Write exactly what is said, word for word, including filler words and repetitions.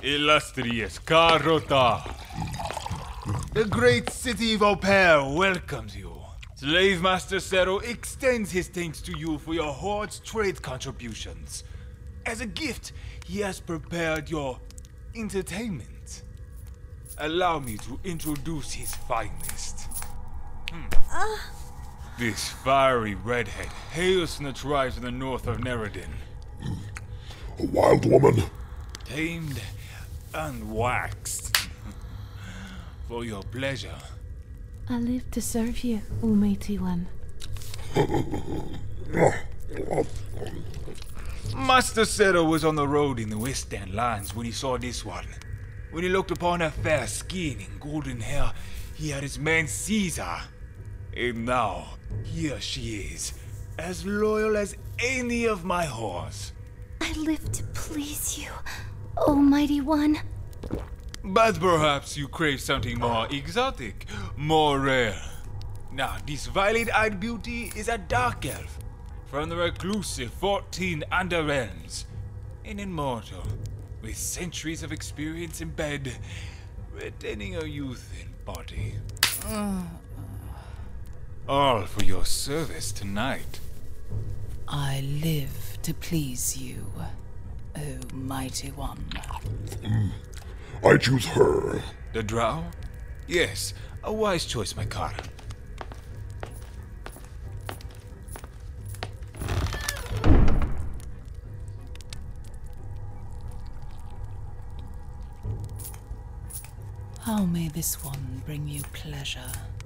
Illustrious Carota. The great city of Opel welcomes you. Slave Master Zero extends his thanks to you for your horde's trade contributions. As a gift, he has prepared your entertainment. Allow me to introduce his finest. Hmm. Uh. This fiery redhead hails from the tribes in the north of Neredin. A wild woman. Tamed and waxed. For your pleasure. I live to serve you, Almighty One. Master Zero was on the road in the western lands when he saw this one. When he looked upon her fair skin and golden hair, he had his man seize her. And now, here she is, as loyal as any of my whores. I live to please you, Almighty One. But perhaps you crave something more exotic, more rare. Now, this violet-eyed beauty is a dark elf from the reclusive fourteen Underrealms, an immortal with centuries of experience in bed, retaining her youth and body. All for your service tonight. I live to please you, O Mighty One. Mm. I choose her. The drow? Yes, a wise choice, my car. How may this one bring you pleasure?